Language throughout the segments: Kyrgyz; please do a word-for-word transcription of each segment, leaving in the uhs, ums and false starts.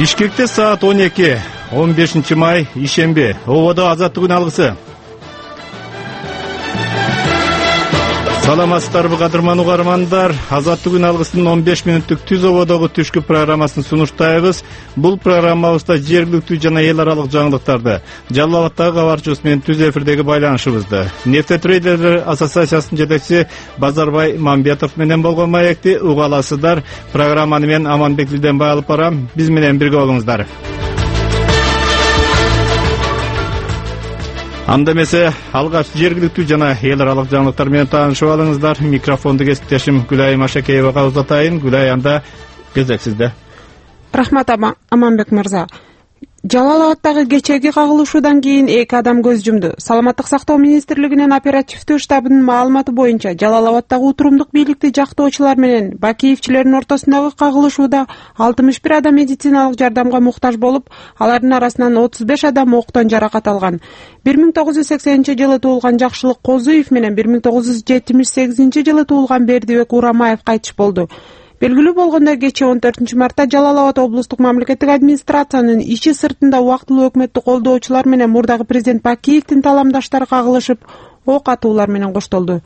Бишкекте саат он эки, он бешинчи май, ишемби, ободо азаттыгын алгысы. Саламатсыздарбы кадырман угармандар, азаттыгын алгысынын он беш мүнөттүк түз ободогу түшкү программасын сунуштайбыз. Бул программабызда жергиликтүү жана эл аралык жаңылыктарды, Жалал Абадтагы кабарчыбыз менен түз эфирдеги байланышыбызды Нефтетрейдерлер ассоциациясынын жетекчиси Базарбай Мамбетов менен болгон маекти уга аласыздар. Программаны мен Аманбек Дилденбай алып барам. Биз менен бирге болуңуздар. Анда эмесе алгач жергиликтүү жана эл аралык жаңылыктар менен таанышып алыңыздар. Микрофонду кесиптешим Гүлай Машакеевага узатайын. Гүлай, анда кезек сизде. Рахмат Аманбек мырза. Жалал Абадтагы кечээги кагылышуудан кийин эки адам көз жумду. Саламаттык сактоо министрлигинин оперативдүү штабынын маалыматы боюнча, Жалал Абадтагы утурумдук бийликти жактоочулар менен бакиевчилердин ортосундагы кагылышууда алтымыш бир адам медициналык жардамга муктаж болуп, алардын арасынан отуз беш адам октон жаракат алган. бир миң тогуз жүз сексенинчи жылы туулган Жакшылык Козуев менен бир миң тогуз жүз жетимиш сегизинчи жылы туулган Бердибек Урамаев кайтыш болду. Белгилүү болгондой, кечээ он төртүнчү мартта Жалал Абад облустук мамлекеттик администрациянын иши сыртында убактылуу өкмөттү колдоочулар менен мурдагы президент Бакиевдин таламдаштары кагылышып, ок атуулар менен коштолду.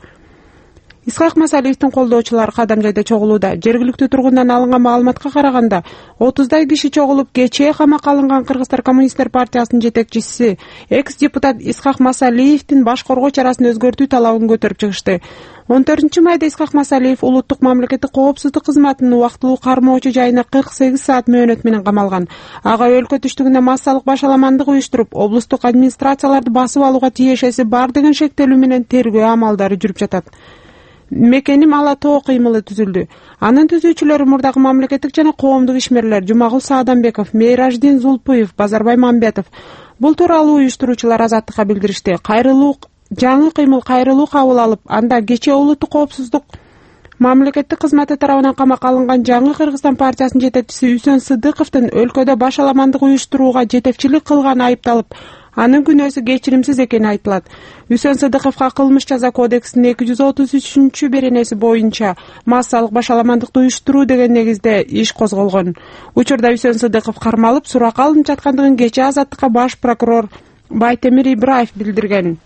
Исхак Масалиевдин колдоочулары кадам жайда чогулууда. Жергиликтүү тургундан алынган маалыматка караганда, отуздай киши чогулуп, кечээ камакка алынган Кыргызстан коммунисттер партиясынын жетекчиси, экс-депутат Исхак Масалиевдин баш коргоо чарасын өзгөртүү талабын көтөрүп чыгышты. он төртүнчү майда Исхак Масалиев улуттук мамлекеттик коопсуздук кызматынын убактылуу кармоочу жайына кырк сегиз саат мөөнөт менен камалган. Ага өлкө түштүгүндө массалык башаламандык уюштуруп, облустук администрацияларды басып алууга тиешеси бар деген шектелүү менен тергөө амалдары жүрүп жатат. Мекеним Ала Тоо кыймылы түзүлдү. Анын түзүүчүлөрү мурдагы мамлекеттик жана коомдук ишмерлер Жумагул Саадамбеков, Мейраждин Зулпуев, Базарбай Мамбетов. Бул тууралуу уюштуруучулар азаттыкка билдиришти. Кайрылуу жаңы кыймыл кайрылуу кабыл алып, анда кечээ улуттук коопсуздук мамлекеттик кызматы тарабынан камакка алынган жаңы Кыргызстан партиясынын жетекчиси Үсөн Сыдыковдун өлкөдө башаламандык уюштурууга жетекчилик кылганы айыпталып, анын күнөөсү кечиримсиз экени айтылат. Үсөн Сыдыковго кылмыш жаза кодексинин эки жүз отуз үчүнчү беренеси боюнча массалык башаламандыкты уюштуруу деген негизде иш козголгон. Учурда Үсөн Сыдыков кармалып, суракка алынып жаткандыгын кечээ азаттыкка баш прокурор Байтемир Ибраев билдирген.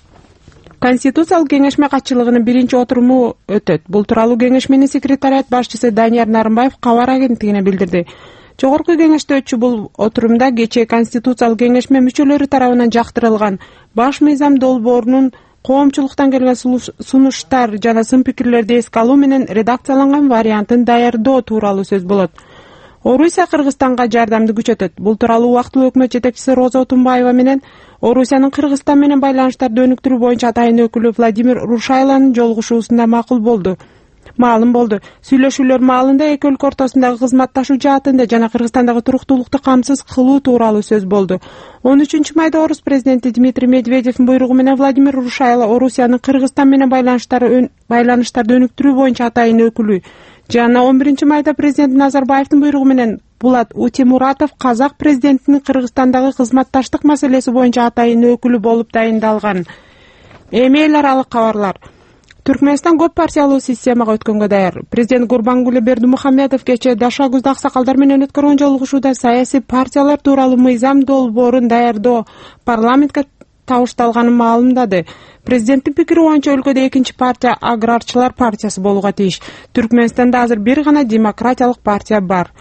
Конституциялык кеңешме катчылыгынын биринчи отуруму өтөт. Бул тууралуу кеңешменин секретариат башчысы Данияр Нарымбаев кабар агенттигине билдирди. Жогорку кеңеште өтчү бул отурумда кечээ Конституциялык кеңешме мүчөлөрү тарабынан жактырылган баш мыйзам долбоорунун коомчулуктан келген сунуштар жана сын пикирлерди эске алуу менен редакцияланган вариантын даярдоо тууралуу сөз болот. Орусия Кыргызстанга жардамды күчөтөт. Бул тууралуу убактылуу өкмөт жетекчиси Роза Отунбаева менен Орусиянын Кыргызстан менен байланыштарды өнүктүрүү боюнча атайын өкүлү Владимир Рушайланын жолугушуусунда макул болду. Маалым болду. Сүйлөшүүлөр маалында эки өлкө ортосундагы кызматташуу жаатында жана Кыргызстандагы туруктуулукту камсыз кылуу тууралуу сөз болду. он үчүнчү майда Орус президенти Дмитрий Медведевдин буйругу менен Владимир Рушайло Орусиянын Кыргызстан менен байланыштары байланыштарды өнүктүрүү боюнча атайын өкүлү жана он биринчи майда президент Назарбаевдин буйругу менен Булат Утемуратов Казак президентинин Кыргызстандагы кызматташтык маселеси боюнча атайын өкүлү болуп дайындалган. Эми эл аралык кабарлар. Түркмөнстан көп партиялуу системага өткөнгө даяр. Президент Гурбангулы Бердимухамедов кечээ Дашагузда аксакалдар менен өткөргөн жолугушууда саясий партиялар тууралуу мыйзам долбоорун даярдоо парламентке табышталганын маалымдады. Президенттин пикири боюнча өлкөдө экинчи партия аграрчылар партиясы болууга тийиш. Түркмөнстанда азыр бир гана демократиялык партия бар.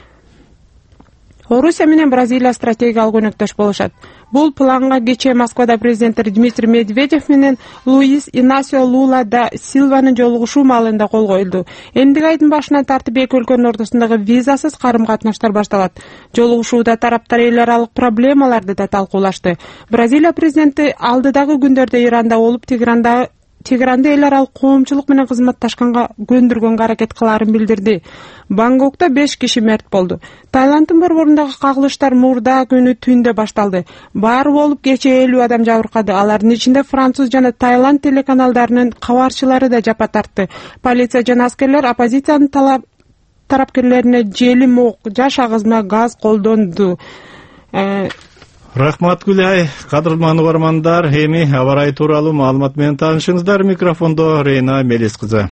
Орусия менен Бразилия стратегиялык өнөктөш болушат. Бул планга кечээ Москвада президенттер Дмитрий Медведев менен Луис Инасио Лула да Силванын жолугушуу маалында кол коюлду. Эндиги айдын башынан тартып эки өлкөнүн ортосундагы визасыз карым-катнаштар башталат. Жолугушууда тараптар эл аралык проблемаларды да талкуулашты. Бразилия президенти алдыдагы күндөрдө Иранда болуп, Тегранда Тегранды эл аралык коомчулук менен кызматташканга көндүргөнгө аракет кылаарын билдирди. Бангкокто беш киши мерт болду. Таиланддын борборундагы кагылыштар мурда күнү түндө башталды. Баары болуп кечээ элүү адам жабыркады. Алардын ичинде француз жана Таиланд телеканалдарынын кабарчылары да жапа тартты. Полиция жана аскерлер оппозициянын талап тарапкерлерине желим ок, жаш агызма газ колдонду. Рахмат Гүлай, кадырман угармандар, эми аба ырайы тууралуу маалымат менен таанышыңыздар. Микрофондо Рейна Мелис кызы.